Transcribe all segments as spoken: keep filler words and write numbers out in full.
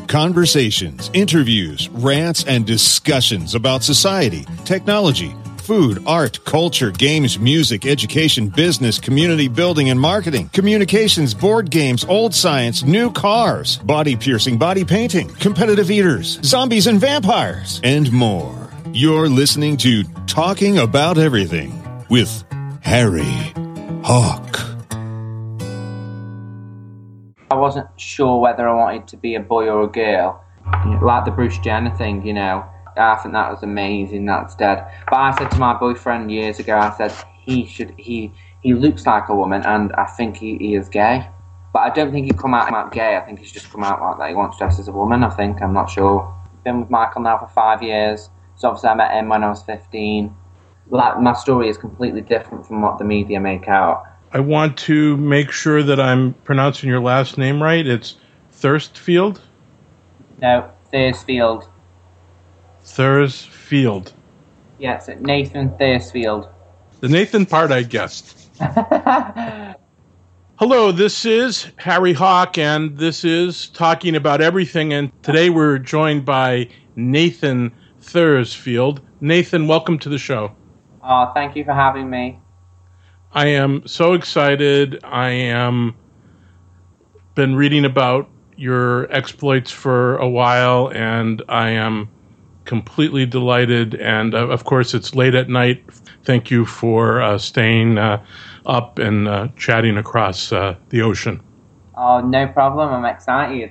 Conversations, interviews, rants, and discussions about society, technology, food, art, culture, games, music, education, business, community building, and marketing, communications, board games, old science, new cars, body piercing, body painting, competitive eaters, zombies and vampires, and more. You're listening to Talking About Everything with Harry Hawk. I wasn't sure whether I wanted to be a boy or a girl. Like the Bruce Jenner thing, you know. I think that was amazing. That's dead. But I said to my boyfriend years ago, I said he should. He he looks like a woman, and I think he, he is gay. But I don't think he'd come out, out gay. I think he's just come out like that. He wants to dress as a woman. I think. I'm not sure. Been with Michael now for five years. So obviously I met him when I was fifteen. Like my story is completely different from what the media make out. I want to make sure that I'm pronouncing your last name right. It's Thirstfield? No, Thursfield. Thursfield. Yes, Nathan Thursfield. The Nathan part I guessed. Hello, this is Harry Hawk, and this is Talking About Everything, and today we're joined by Nathan Thursfield. Nathan, welcome to the show. Oh, thank you for having me. I am so excited. I am been reading about your exploits for a while, and I am completely delighted. And uh, of course, it's late at night. Thank you for uh, staying uh, up and uh, chatting across uh, the ocean. Oh, no problem. I'm excited.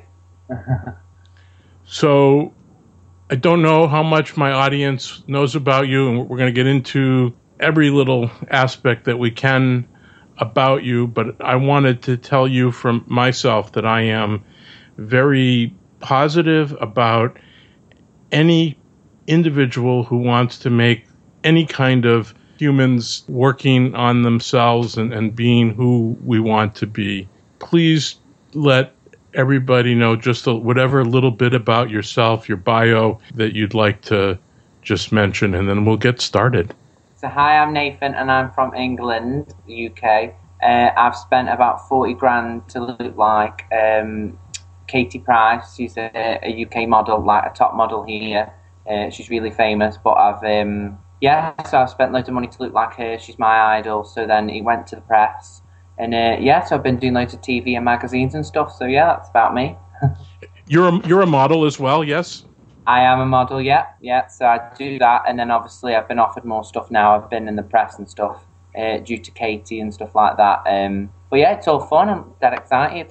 So, I don't know how much my audience knows about you, and we're going to get into every little aspect that we can about you, but I wanted to tell you from myself that I am very positive about any individual who wants to make any kind of humans working on themselves and, and being who we want to be. Please let everybody know just a, whatever little bit about yourself, your bio, that you'd like to just mention, and then we'll get started. So hi, I'm Nathan, and I'm from England, U K. Uh, I've spent about forty grand to look like um, Katie Price. She's a, a U K model, like a top model here. Uh, she's really famous, but I've, um, yeah, so I've spent loads of money to look like her. She's my idol. So then he went to the press. And uh, yeah, so I've been doing loads of T V and magazines and stuff. So yeah, that's about me. You're a, you're a model as well, yes? I am a model, yeah, yeah. So I do that, and then obviously I've been offered more stuff now. I've been in the press and stuff uh, due to Katie and stuff like that. Um, but yeah, it's all fun. I'm that excited.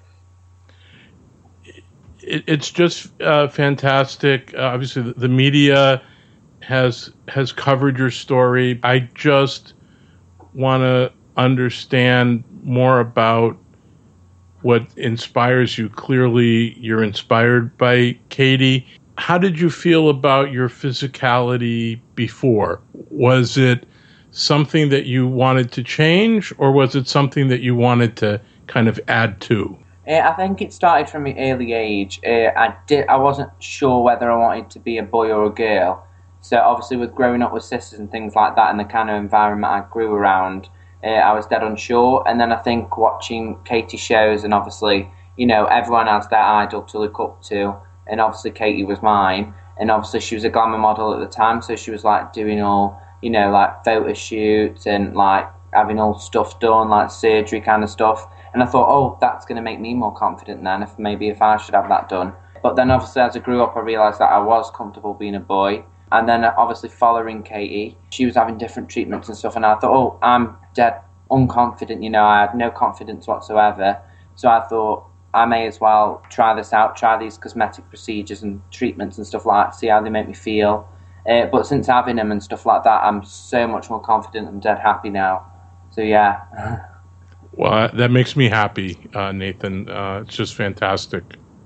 It, it's just uh, fantastic. Uh, obviously, the, the media has has covered your story. I just want to understand more about what inspires you. Clearly, you're inspired by Katie. How did you feel about your physicality before? Was it something that you wanted to change, or was it something that you wanted to kind of add to? Uh, I think it started from an early age. Uh, I did. I wasn't sure whether I wanted to be a boy or a girl. So obviously, with growing up with sisters and things like that, and the kind of environment I grew around, uh, I was dead unsure. And then I think watching Katie shows, and obviously, you know, everyone has their idol to look up to. And obviously Katie was mine, and obviously she was a glamour model at the time, so she was like doing all, you know, like photo shoots and like having all stuff done, like surgery kind of stuff. And I thought, oh, that's going to make me more confident then, if maybe if I should have that done. But then obviously as I grew up, I realised that I was comfortable being a boy. And then obviously following Katie, she was having different treatments and stuff, and I thought, oh, I'm dead unconfident, you know, I had no confidence whatsoever. So I thought, I may as well try this out, try these cosmetic procedures and treatments and stuff like that, see how they make me feel. Uh, but since having them and stuff like that, I'm so much more confident and dead happy now. So yeah. Well, that makes me happy, uh, Nathan. Uh, it's just fantastic.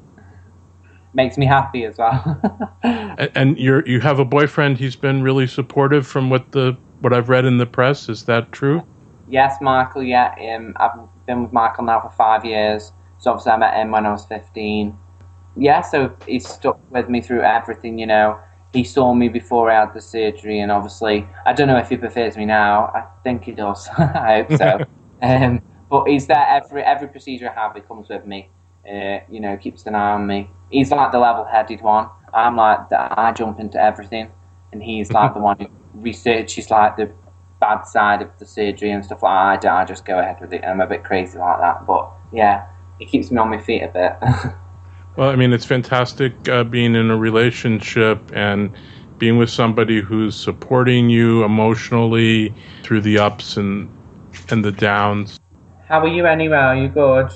Makes me happy as well. and and you're you have a boyfriend. He's been really supportive from what the what I've read in the press. Is that true? Yes, Michael. Yeah, um, I've been with Michael now for five years. So obviously I met him when I was fifteen. Yeah, so he's stuck with me through everything, you know. He saw me before I had the surgery, and obviously, I don't know if he prefers me now. I think he does. I hope so. um, but he's there every every procedure I have, he comes with me. Uh, you know, keeps an eye on me. He's like the level-headed one. I'm like, the, I jump into everything, and he's like the one who researches like the bad side of the surgery and stuff like that. I, I just go ahead with it. I'm a bit crazy like that, but yeah, it keeps me on my feet a bit. Well, I mean, it's fantastic uh, being in a relationship and being with somebody who's supporting you emotionally through the ups and and the downs. How are you anyway? Are you good?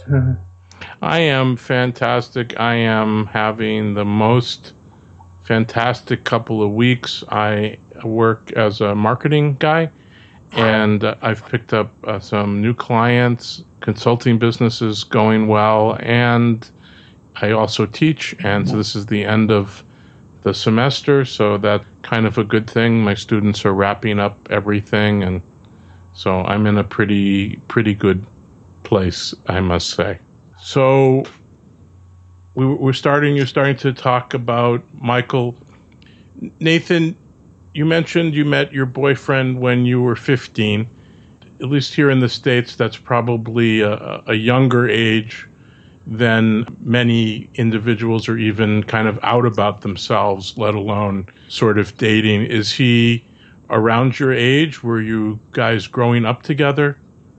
I am fantastic. I am having the most fantastic couple of weeks. I work as a marketing guy, and uh, I've picked up uh, some new clients, consulting businesses going well, and I also teach. And so this is the end of the semester, so that's kind of a good thing. My students are wrapping up everything, and so I'm in a pretty pretty good place, I must say. So we, we're starting. You're starting to talk about Michael. Nathan, you mentioned you met your boyfriend when you were fifteen. At least here in the States, that's probably a, a younger age than many individuals are even kind of out about themselves, let alone sort of dating. Is he around your age? Were you guys growing up together?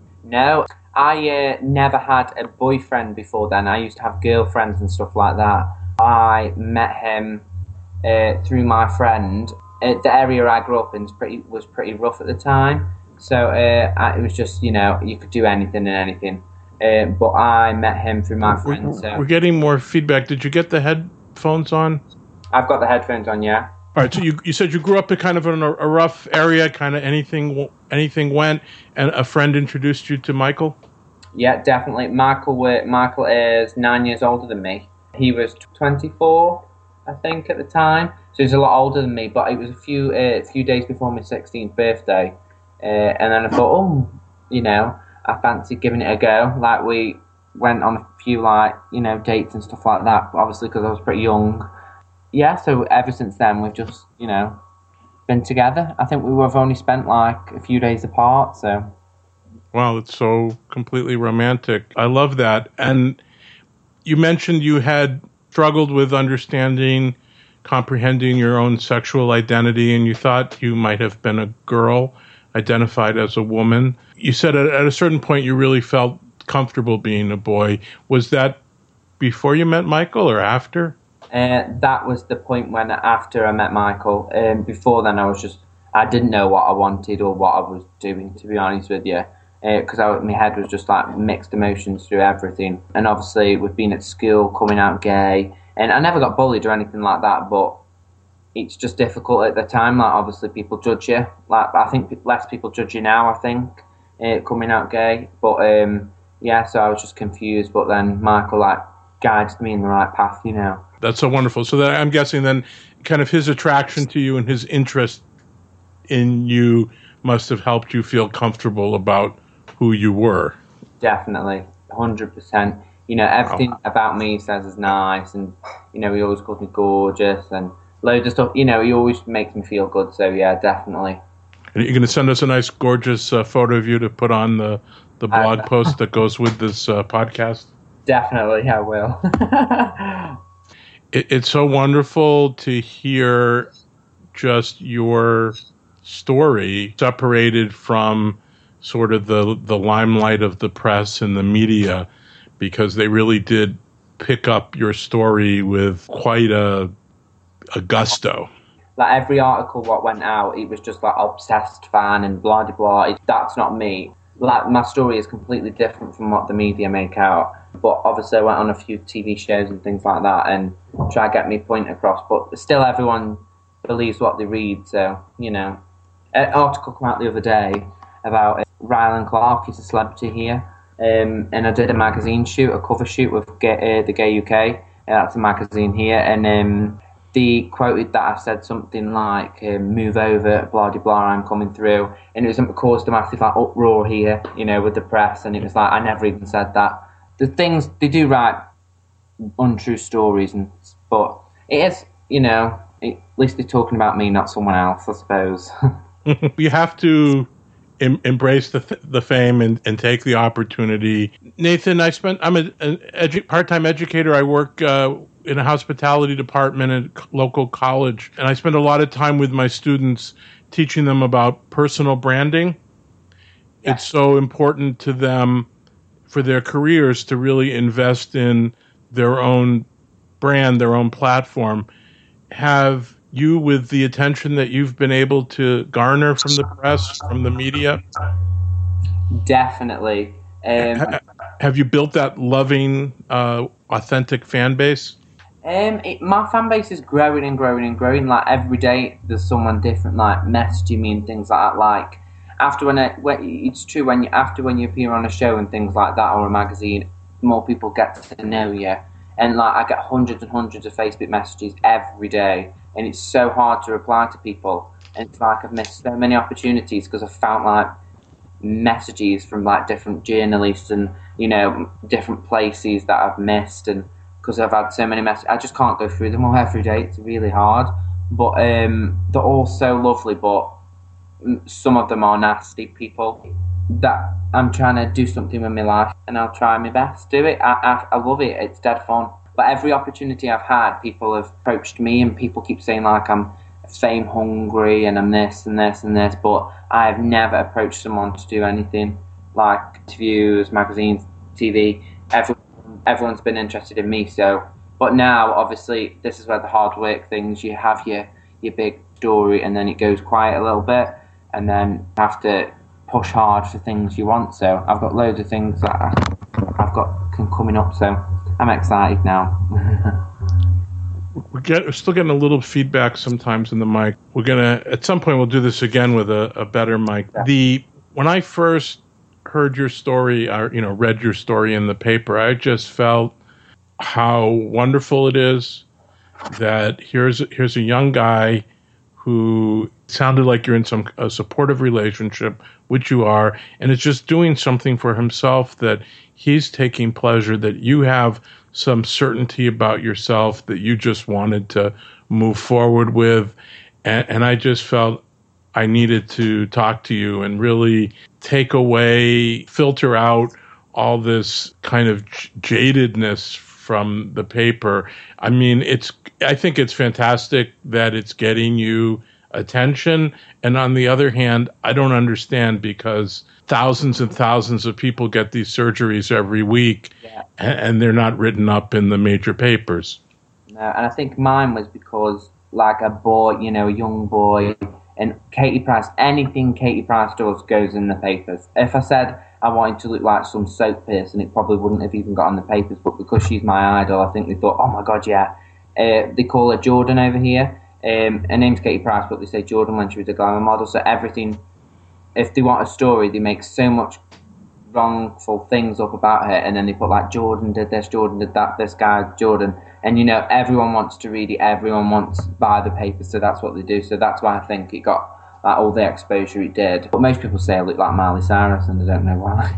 No, I uh, never had a boyfriend before then. I used to have girlfriends and stuff like that. I met him uh, through my friend. Uh, the area I grew up in was pretty, was pretty rough at the time. So uh, I, it was just, you know, you could do anything and anything. Uh, but I met him through my friend. So. We're getting more feedback. Did you get the headphones on? I've got the headphones on, yeah. All right, so you you said you grew up in kind of in a, a rough area, kind of anything anything went, and a friend introduced you to Michael? Yeah, definitely. Michael Michael is nine years older than me. He was twenty-four, I think, at the time. So he's a lot older than me, but it was a few uh, few days before my sixteenth birthday. Uh, and then I thought, oh, you know, I fancied giving it a go. Like, we went on a few, like, you know, dates and stuff like that, but obviously because I was pretty young. Yeah, so ever since then, we've just, you know, been together. I think we have only spent, like, a few days apart, so. Wow, it's so completely romantic. I love that. And you mentioned you had struggled with understanding, comprehending your own sexual identity, and you thought you might have been a girl identified as a woman. You said at, at a certain point you really felt comfortable being a boy. Was that before you met Michael or after? Uh, that was the point when after I met Michael. Um, before then, I was just, I didn't know what I wanted or what I was doing, to be honest with you. Because uh, my head was just like mixed emotions through everything. And obviously, with being at school, coming out gay, and I never got bullied or anything like that, but it's just difficult at the time. Like, obviously, people judge you. Like, I think less people judge you now, I think, uh, coming out gay. But um, yeah, so I was just confused. But then Michael, like, guided me in the right path, you know. That's so wonderful. So that I'm guessing then kind of his attraction to you and his interest in you must have helped you feel comfortable about who you were. Definitely, one hundred percent. You know, everything wow. about me he says is nice, and, you know, he always calls me gorgeous and loads of stuff. You know, he always makes me feel good, so yeah, definitely. And you're going to send us a nice, gorgeous uh, photo of you to put on the, the blog uh, post that goes with this uh, podcast? Definitely, I will. it, it's so wonderful to hear just your story separated from sort of the the limelight of the press and the media, because they really did pick up your story with quite a, a gusto. Like, every article what went out, it was just like obsessed fan and blah blah blah. It, that's not me. Like, my story is completely different from what the media make out. But obviously I went on a few T V shows and things like that and try to get my point across. But still, everyone believes what they read. So, you know, an article came out the other day about uh, Rylan Clark. He's a celebrity here. Um, and I did a magazine shoot, a cover shoot with Gay, uh, the Gay U K. Uh, that's a magazine here. And um, they quoted that I said something like, um, move over, blah, blah, blah, I'm coming through. And it was it caused a massive like, uproar here, you know, with the press. And it was like, I never even said that. The things, they do write untrue stories, and but it is, you know, it, at least they're talking about me, not someone else, I suppose. You have to em- embrace the th- the fame and, and take the opportunity. Nathan, I spent I'm a, an edu- part-time educator. I work uh, in a hospitality department at a local college, and I spend a lot of time with my students teaching them about personal branding. Yeah. It's so important to them for their careers to really invest in their own brand, their own platform. Have you, with the attention that you've been able to garner from the press, from the media? Definitely. Um, have you built that loving, uh, authentic fan base? Um, it, my fan base is growing and growing and growing. Like every day, there's someone different, like messaging me and things like that. Like after when, I, when it's true when you after when you appear on a show and things like that or a magazine, more people get to know you. And like I get hundreds and hundreds of Facebook messages every day, and it's so hard to reply to people. And it's like I've missed so many opportunities because I've found like messages from like different journalists and you know different places that I've missed, and because I've had so many messages, I just can't go through them all every day. It's really hard, but um, they're all so lovely. But some of them are nasty people that I'm trying to do something with my life, and I'll try my best to do it. I, I, I love it. It's dead fun. But every opportunity I've had, people have approached me, and people keep saying like I'm fame hungry and I'm this and this and this. But I have never approached someone to do anything like interviews, magazines, T V. Everyone, everyone's been interested in me. So, but now obviously this is where the hard work things. You have your your big story, and then it goes quiet a little bit, and then you have to push hard for things you want. So I've got loads of things that I, I've got coming up, so I'm excited now. we're, get, we're still getting a little feedback sometimes in the mic. We're gonna at some point we'll do this again with a, a better mic. Yeah. The when I first heard your story, or you know, read your story in the paper, I just felt how wonderful it is that here's here's a young guy who sounded like you're in some a supportive relationship, which you are, and it's just doing something for himself, that he's taking pleasure, that you have some certainty about yourself that you just wanted to move forward with. And, and I just felt I needed to talk to you and really take away, filter out all this kind of jadedness from the paper. I mean, it's. I think it's fantastic that it's getting you attention. And on the other hand, I don't understand, because thousands and thousands of people get these surgeries every week, yeah. and they're not written up in the major papers. No, and I think mine was because, like, a boy, you know, a young boy, and Katie Price, anything Katie Price does goes in the papers. If I said I wanted to look like some soap person, it probably wouldn't have even got on the papers, but because she's my idol, I think they thought, oh my God, yeah. Uh, they call her Jordan over here. Um, her name's Katie Price, but they say Jordan when she was a glamour model. So everything, if they want a story, they make so much wrongful things up about her, and then they put like Jordan did this, Jordan did that, this guy, Jordan. And you know, everyone wants to read it, everyone wants to buy the paper, so that's what they do. So that's why I think it got like all the exposure it did. But most people say I look like Miley Cyrus, and I don't know why.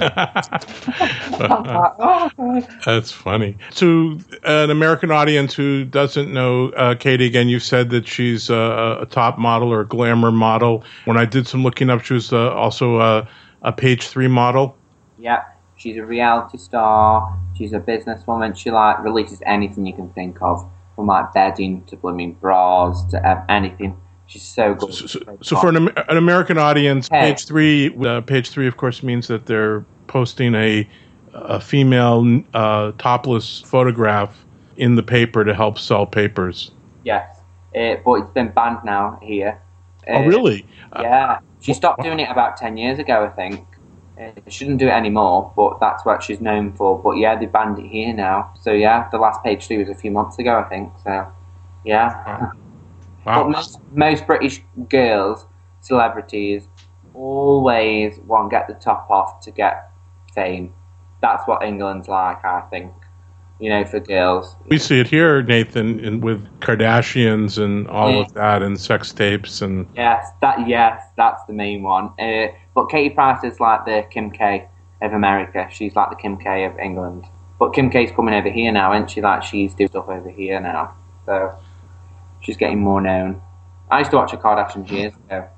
That's funny. To an American audience who doesn't know uh, Katie, again, you said that she's a, a top model or a glamour model. When I did some looking up, she was uh, also a, a page three model. Yeah, she's a reality star. She's a businesswoman. She like releases anything you can think of, from like bedding to blooming bras to uh, anything. She's so good. So, so, so for an, an American audience, hey. page three, uh, page three, of course, means that they're posting a, a female uh, topless photograph in the paper to help sell papers. Yes, uh, but it's been banned now here. Uh, oh, really? Yeah, she stopped doing it about ten years ago, I think. Uh, she shouldn't do it anymore, but that's what she's known for. But yeah, they banned it here now. So yeah, the last page three was a few months ago, I think. So yeah. Wow. Wow. But most, most British girls, celebrities, always want to get the top off to get fame. That's what England's like, I think. You know, for girls. We see it here, Nathan, in, with Kardashians and all yeah. of that, and sex tapes and. Yes, that yes, that's the main one. Uh, but Katie Price is like the Kim K of America. She's like the Kim K of England. But Kim K's coming over here now, isn't she? Like she's doing stuff over here now. So. She's getting more known. I used to watch the Kardashians years ago.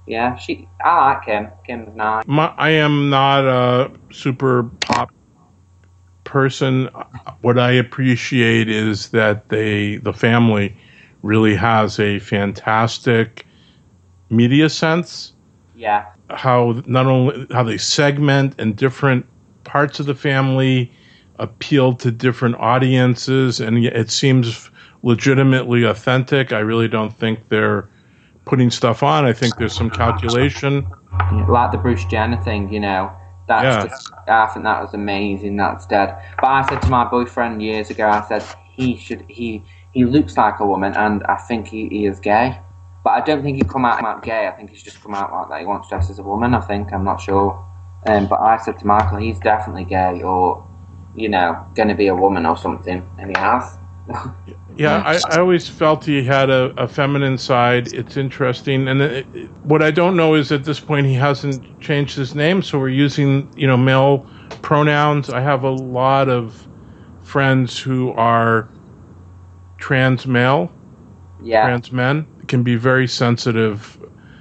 Yeah, she. I like Kim. Kim's nice. My, I am not a super pop person. What I appreciate is that they, the family, really has a fantastic media sense. Yeah. How not only how they segment and different parts of the family appeal to different audiences, and it seems legitimately authentic. I really don't think they're putting stuff on. I think there's some calculation. Like the Bruce Jenner thing, you know. That's Yeah. just, I think that was amazing. That's dead. But I said to my boyfriend years ago, I said he should he he looks like a woman, and I think he, he is gay. But I don't think he come out, out gay. I think he's just come out like that. He wants to dress as a woman. I think I'm not sure. Um, but I said to Michael, he's definitely gay, or you know, going to be a woman or something, and he has. Yeah, I, I always felt he had a, a feminine side. It's interesting. And it, it, what I don't know is at this point he hasn't changed his name, so we're using, you know, male pronouns. I have a lot of friends who are trans male, Yeah. trans men, can be very sensitive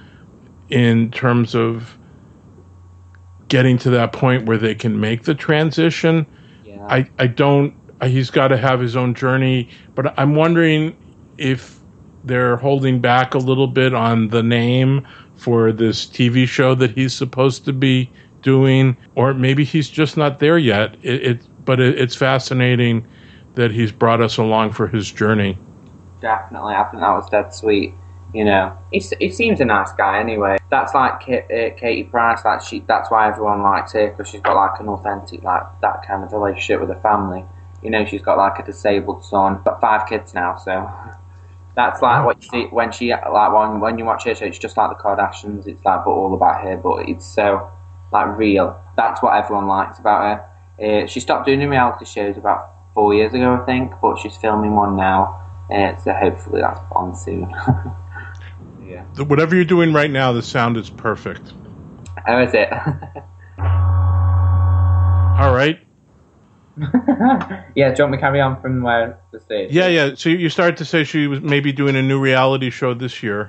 in terms of getting to that point where they can make the transition. Yeah. I, I don't... He's got to have his own journey, but I'm wondering if they're holding back a little bit on the name for this T V show that he's supposed to be doing, or maybe he's just not there yet. It, it but it, it's fascinating that he's brought us along for his journey. Definitely, I think that was dead sweet. You know, he he seems a nice guy anyway. That's like Kate, uh, Katie Price. Like she, that's why everyone likes her, because she's got like an authentic, like that kind of relationship with her family. You know, she's got like a disabled son, but five kids now, so that's like what you see when she, like when when you watch her show, it's just like the Kardashians. It's like but all about her, but it's so like real. That's what everyone likes about her. Uh, she stopped doing reality shows about four years ago, I think, but she's filming one now, uh, so hopefully that's on soon. Yeah. Whatever you're doing right now, the sound is perfect. How is it? All right. Yeah, do you want me to carry on from where the stage? Yeah, yeah. So you started to say she was maybe doing a new reality show this year.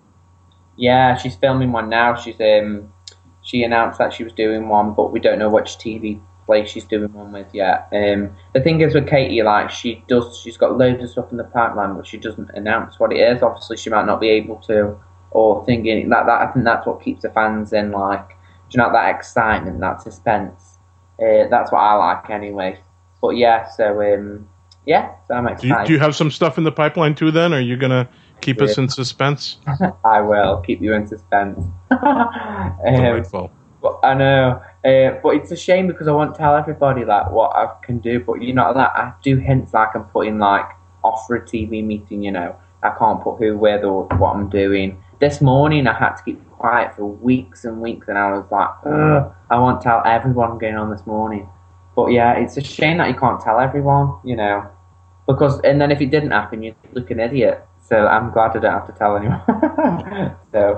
Yeah, she's filming one now. She's um, she announced that she was doing one, but we don't know which T V place she's doing one with yet. Um, the thing is with Katie, like she does, she's got loads of stuff in the pipeline, but she doesn't announce what it is. Obviously, she might not be able to, or thinking that that I think that's what keeps the fans in, like, do you know, that excitement, that suspense. Uh, that's what I like anyway. But yeah, so um, yeah, so I'm excited. Do you, do you have some stuff in the pipeline too? Then, are you gonna keep us in suspense? I will keep you in suspense. um, Delightful. But I know, uh, but it's a shame because I won't tell everybody like what I can do. But you know that I do hints like I'm putting like off for a T V meeting. You know, I can't put who, where, or what I'm doing. This morning I had to keep quiet for weeks and weeks, and I was like, ugh, I won't tell everyone I'm going on this morning. But yeah, it's a shame that you can't tell everyone, you know, because and then if it didn't happen, you'd look an idiot. So I'm glad I don't have to tell anyone. So,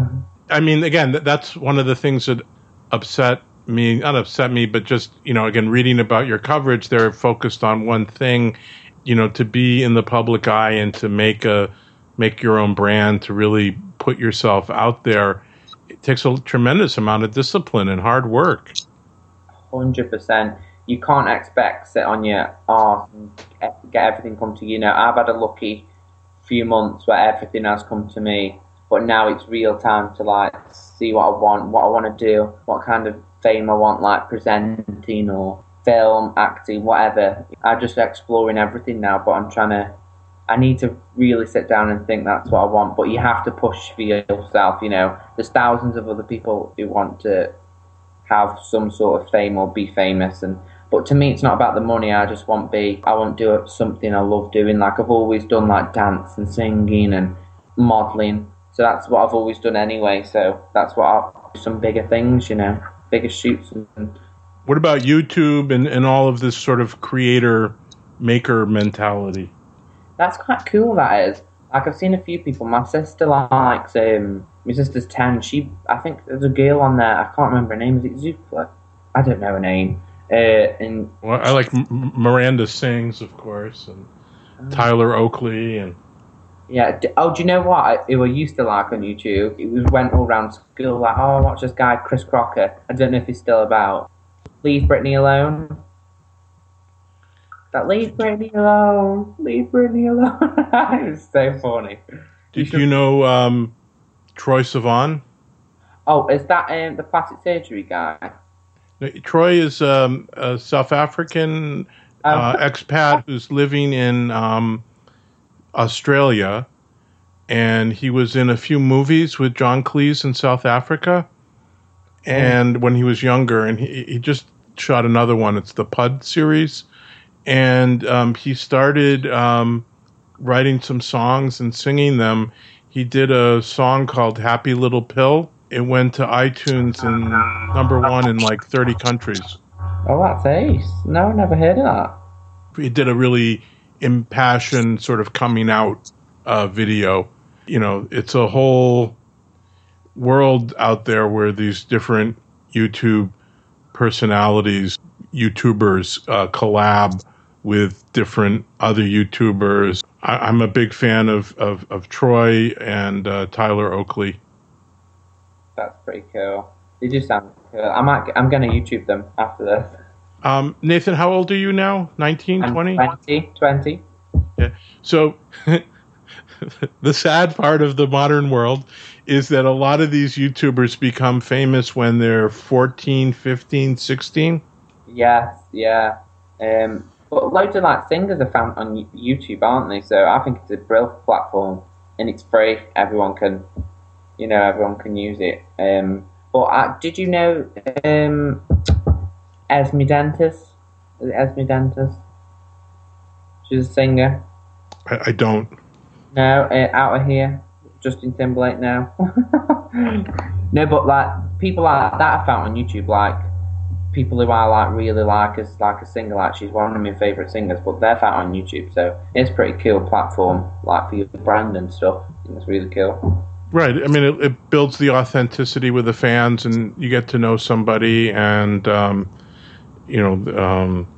I mean, again, that's one of the things that upset me, not upset me, but just, you know, again, reading about your coverage, they're focused on one thing, you know, to be in the public eye and to make a make your own brand, to really put yourself out there. It takes a tremendous amount of discipline and hard work. one hundred percent. You can't expect sit on your arse and get everything come to you. You know, I've had a lucky few months where everything has come to me, but now it's real time to like see what I want, what I want to do, what kind of fame I want, like presenting or film, acting, whatever. I'm just exploring everything now, but I'm trying to, I need to really sit down and think that's what I want, but you have to push for yourself, you know. There's thousands of other people who want to have some sort of fame or be famous, and but to me it's not about the money. I just want be I want to do something I love doing. Like I've always done like dance and singing and modelling, so that's what I've always done anyway, so that's what I'll do, some bigger things, you know, bigger shoots. And what about YouTube and, and all of this sort of creator maker mentality? That's quite cool, that is. Like I've seen a few people. My sister likes um my sister's ten. She I think there's a girl on there. I can't remember her name. Is it Zoopla? I don't know her name. Uh, and well, I like M- Miranda Sings, of course, and uh, Tyler Oakley, and Yeah. D- Oh, do you know what? I, who I used to like on YouTube? It was went all around school like, oh, watch this guy, Chris Crocker. I don't know if he's still about. Leave Britney alone. That leave Britney alone. Leave Britney alone. It's so funny. Do you, you know um, Troye Sivan? Oh, is that um, the plastic surgery guy? Troy is um, a South African uh, Um, expat who's living in um, Australia, and he was in a few movies with John Cleese in South Africa. And when he was younger, and he, he just shot another one. It's the Pud series, and um, he started um, writing some songs and singing them. He did a song called "Happy Little Pill." It went to iTunes and number one in like thirty countries. Oh, that's ace. No, I never heard of that. He did a really impassioned sort of coming out uh, video. You know, it's a whole world out there where these different YouTube personalities, YouTubers, uh, collab with different other YouTubers. I, I'm a big fan of, of, of Troy and uh, Tyler Oakley. That's pretty cool. They do sound cool. I might. I'm going to YouTube them after this. Um, Nathan, how old are you now? nineteen, twenty? twenty, twenty. Yeah. So the sad part of the modern world is that a lot of these YouTubers become famous when they're fourteen, fifteen, sixteen. Yes, yeah. Um, but loads of like singers are found on YouTube, aren't they? So I think it's a brilliant platform, and it's free. Everyone can, you know, everyone can use it. Um, but uh, did you know um, Esme Dentis? Is it Esme Dentis? She's a singer. I, I don't. No, uh, Out of Here. Justin Timberlake now. No, but like people like that I found on YouTube, like people who I like really like as like a singer, like she's one of my favourite singers, but they're found on YouTube, so it's a pretty cool platform, like for your brand and stuff. I think it's really cool. Right. I mean, it, it builds the authenticity with the fans, and you get to know somebody, and um, you know, um,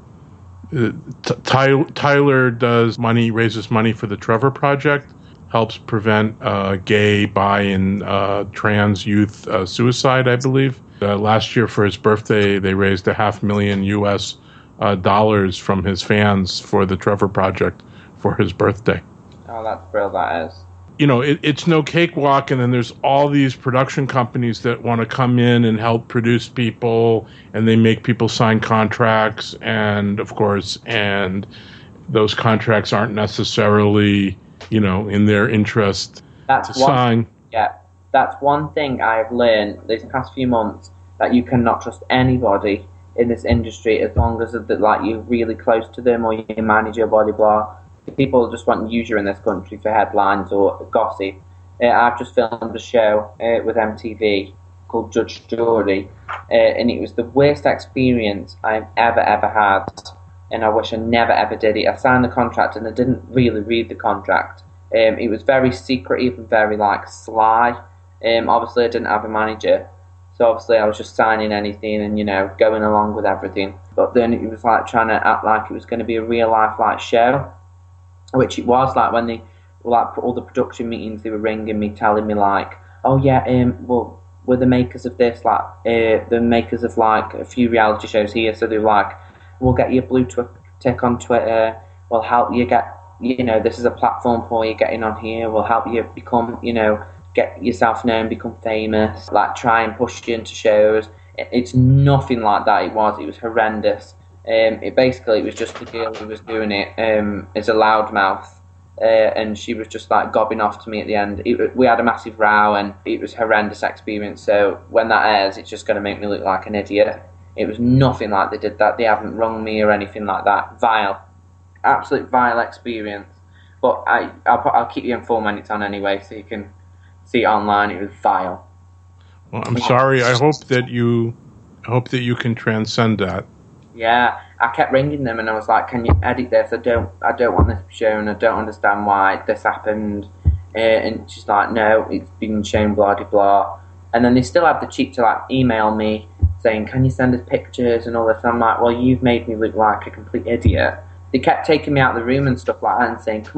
T- Ty- Tyler does money, raises money for the Trevor Project, helps prevent uh, gay, bi, and uh, trans youth uh, suicide, I believe. Uh, last year for his birthday, they raised a half million U S uh, dollars from his fans for the Trevor Project for his birthday. Oh, that's brilliant, that is. You know, it, it's no cakewalk, and then there's all these production companies that want to come in and help produce people, and they make people sign contracts, and of course, and those contracts aren't necessarily, you know, in their interest That's to one, sign. Yeah, that's one thing I've learned these past few months, that you cannot trust anybody in this industry as long as that like you're really close to them or you manage your body, blah. People just want to use you in this country for headlines or gossip. Uh, I've just filmed a show uh, with M T V called Judge Jury, uh, and it was the worst experience I've ever, ever had, and I wish I never, ever did it. I signed the contract and I didn't really read the contract. Um, it was very secretive and very, like, sly. Um, obviously, I didn't have a manager, so obviously I was just signing anything and, you know, going along with everything. But then it was, like, trying to act like it was going to be a real-life, like, show, which it was. Like, when they, like, all the production meetings, they were ringing me, telling me, like, oh, yeah, um, well, we're the makers of this, like, uh, the makers of, like, a few reality shows here, so they were like, we'll get you a blue tick on Twitter, we'll help you get, you know, this is a platform for you getting on here, we'll help you become, you know, get yourself known, become famous, like, try and push you into shows. It's nothing like that. It was, it was horrendous. Um, it basically, it was just the girl who was doing it um, as a loudmouth, uh, and she was just like gobbing off to me at the end. It, we had a massive row, and it was a horrendous experience. So when that airs, it's just going to make me look like an idiot. It was nothing like they did that. They haven't rung me or anything like that. Vile, absolute vile experience. But I, I'll, I'll keep you informed when it's on anyway, so you can see it online. It was vile. Well, I'm sorry. I hope that you, I hope that you can transcend that. Yeah, I kept ringing them and I was like, "Can you edit this? I don't, I don't want this shown. I don't understand why this happened." Uh, and she's like, "No, it's been shown, blah blah blah." And then they still have the cheek to like email me saying, "Can you send us pictures and all this?" And I'm like, "Well, you've made me look like a complete idiot." They kept taking me out of the room and stuff like that and saying, "Come on,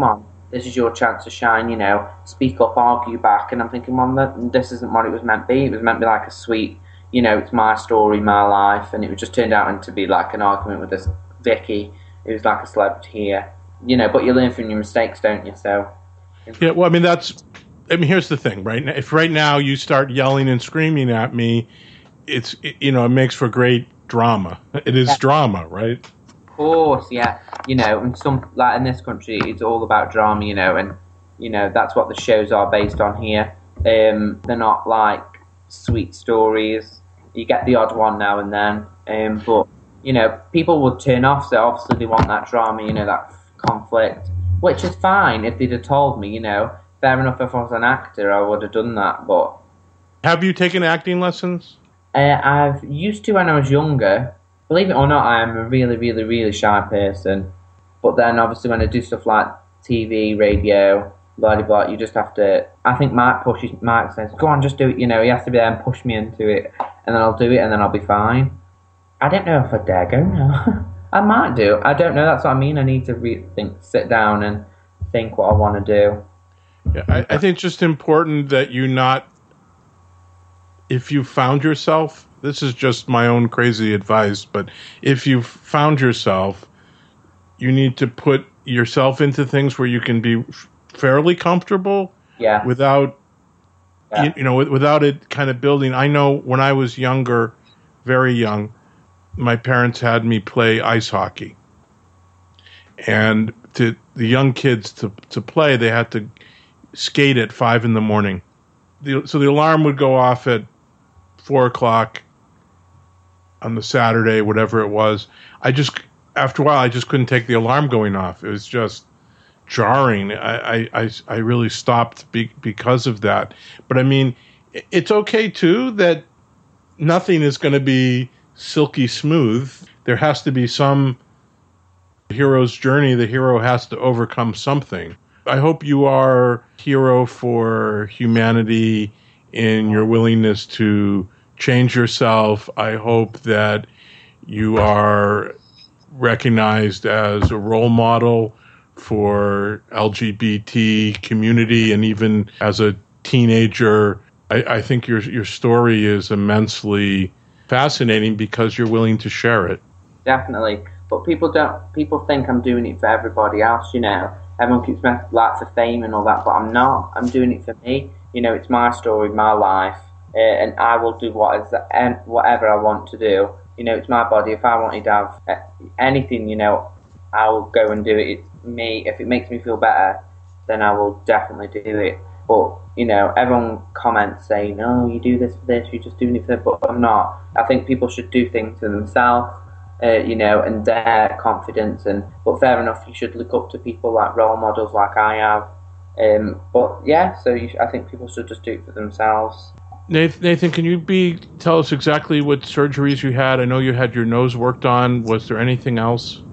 this is your chance to shine, you know, speak up, argue back. And I'm thinking, well, this isn't what it was meant to be. It was meant to be like a sweet, you know, it's my story, my life. And it just turned out to be like an argument with this Vicky, who's like a celebrity here. You know, but you learn from your mistakes, don't you? So, yeah, well, I mean, that's, I mean, here's the thing, right? If right now you start yelling and screaming at me, it's, you know, it makes for great drama. It is yeah. drama, right? Of course, yeah. You know, and some, like in this country, it's all about drama, you know, and, you know, that's what the shows are based on here. Um, they're not like sweet stories. You get the odd one now and then, um, but, you know, people would turn off, so obviously they want that drama, you know, that conflict, which is fine if they'd have told me, you know. Fair enough, if I was an actor, I would have done that, but... Have you taken acting lessons? Uh, I've used to when I was younger. Believe it or not, I am a really, really, really shy person. But then, obviously, when I do stuff like T V, radio, blah, blah, blah, you just have to... I think Mike pushes... Mike says, go on, just do it, you know. He has to be there and push me into it. And then I'll do it, and then I'll be fine. I don't know if I dare go now. I might do. I don't know, that's what I mean. I need to re- think, sit down and think what I want to do. Yeah, I, I think it's just important that you not, if you found yourself, this is just my own crazy advice, but if you've found yourself, you need to put yourself into things where you can be fairly comfortable yeah. without, yeah. You, you know, without it kind of building. I know when I was younger, very young, my parents had me play ice hockey. And to the young kids to, to play, they had to skate at five in the morning. The, so the alarm would go off at four o'clock on the Saturday, whatever it was. I just, after a while, I just couldn't take the alarm going off. It was just jarring. I, I, I really stopped be, because of that. But I mean, it's okay too that nothing is going to be silky smooth. There has to be some hero's journey. The hero has to overcome something. I hope you are a hero for humanity in your willingness to change yourself. I hope that you are recognized as a role model for L G B T community, and even as a teenager, I, I think your your story is immensely fascinating because you're willing to share it. Definitely, but people don't. People think I'm doing it for everybody else. You know, everyone keeps me like for fame and all that, but I'm not. I'm doing it for me. You know, it's my story, my life, uh, and I will do what is and whatever I want to do. You know, it's my body. If I wanted to have anything, you know, I will go and do it. It's me. If it makes me feel better, then I will definitely do it. But, you know, everyone comments saying, oh, you do this for this, you're just doing it for this, but I'm not. I think people should do things for themselves, uh, you know, and their confidence. And But fair enough, you should look up to people like role models like I have. Um, but, yeah, so you, I think people should just do it for themselves. Nathan, can you be tell us exactly what surgeries you had? I know you had your nose worked on. Was there anything else?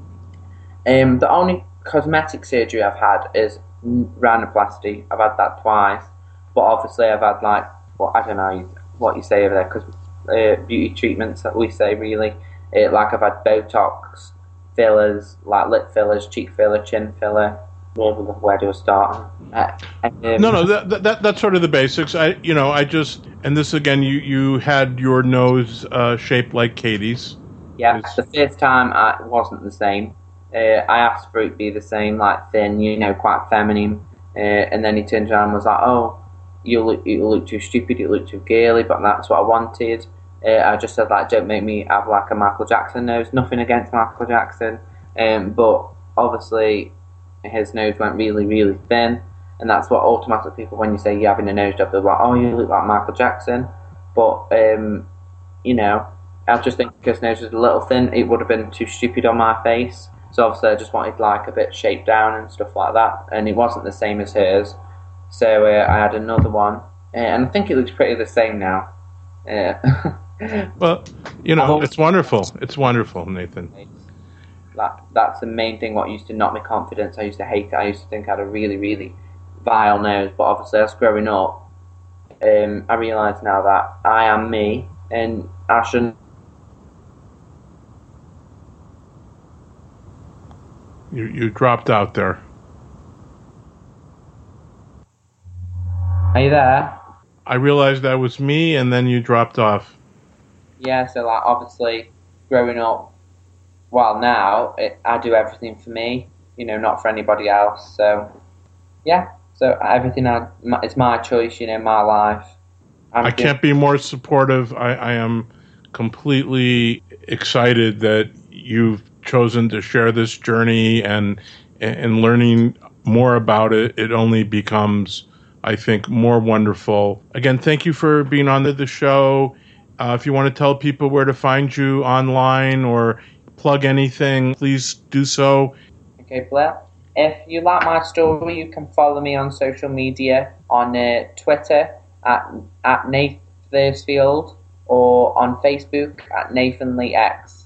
Um, the only cosmetic surgery I've had is rhinoplasty. I've had that twice, but obviously I've had like what I don't know what you say over there, because uh, beauty treatments that we say really. Uh, like I've had Botox, fillers, like lip fillers, cheek filler, chin filler. Where do I start? Uh, um, no, no, that, that that's sort of the basics. I, you know, I just and this again. You you had your nose uh, shaped like Katie's. Yeah, it's, the first time I wasn't the same. Uh, I asked for it to be the same, like thin, you know, quite feminine. Uh, and then he turned around and was like, "Oh, you look, you look too stupid. You look too girly." But that's what I wanted. Uh, I just said like, "Don't make me have like a Michael Jackson nose." Nothing against Michael Jackson, um, but obviously his nose went really, really thin, and that's what automatically people, when you say you're having a nose job, they're like, "Oh, you look like Michael Jackson." But um, you know, I just think his nose was a little thin. It would have been too stupid on my face. So obviously I just wanted like a bit shaped down and stuff like that, and it wasn't the same as hers. So uh, I had another one, uh, and I think it looks pretty the same now. Uh, well, you know, it's wonderful. It's wonderful, Nathan. That, that's the main thing what used to knock me confidence. I used to hate it. I used to think I had a really, really vile nose, but obviously as growing up, um, I realise now that I am me, and I shouldn't. You you dropped out there. Are you there? I realized that was me, and then you dropped off. Yeah, so like obviously growing up, well now, it, I do everything for me, you know, not for anybody else. So, yeah, so everything, I, it's my choice, you know, my life. I'm I just, can't be more supportive. I, I am completely excited that you've chosen to share this journey, and and learning more about it, it only becomes, I think, more wonderful. Again, thank you for being on the, the show. Uh, if you want to tell people where to find you online or plug anything, please do so. Okay, Blair. If you like my story, you can follow me on social media on uh, Twitter at at Nathan Thursfield or on Facebook at Nathan Lee X.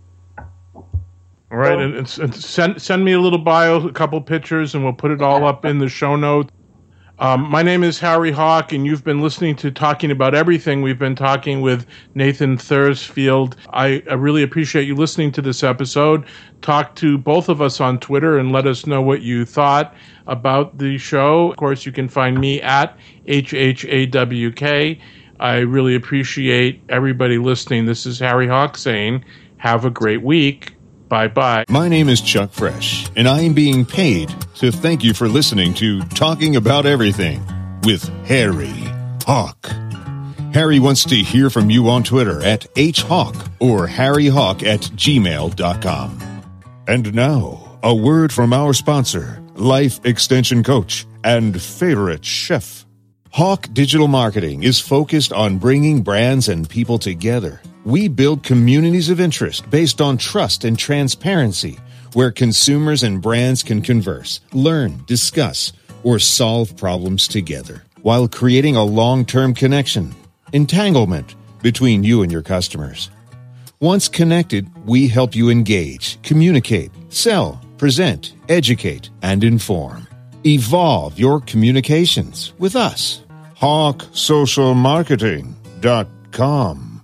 All right, and, and, and send send me a little bio, a couple pictures, and we'll put it all up in the show notes. Um, my name is Harry Hawk, and you've been listening to Talking About Everything. We've been talking with Nathan Thursfield. I, I really appreciate you listening to this episode. Talk to both of us on Twitter and let us know what you thought about the show. Of course, you can find me at H H A W K. I really appreciate everybody listening. This is Harry Hawk saying, have a great week. Bye-bye. My name is Chuck Fresh, and I am being paid to thank you for listening to Talking About Everything with Harry Hawk. Harry wants to hear from you on Twitter at H Hawk or harryhawk at gmail dot com. And now, a word from our sponsor, Life Extension Coach and favorite chef. Hawk Digital Marketing is focused on bringing brands and people together. We build communities of interest based on trust and transparency, where consumers and brands can converse, learn, discuss, or solve problems together, while creating a long-term connection, entanglement between you and your customers. Once connected, we help you engage, communicate, sell, present, educate, and inform. Evolve your communications with us. hawk social marketing dot com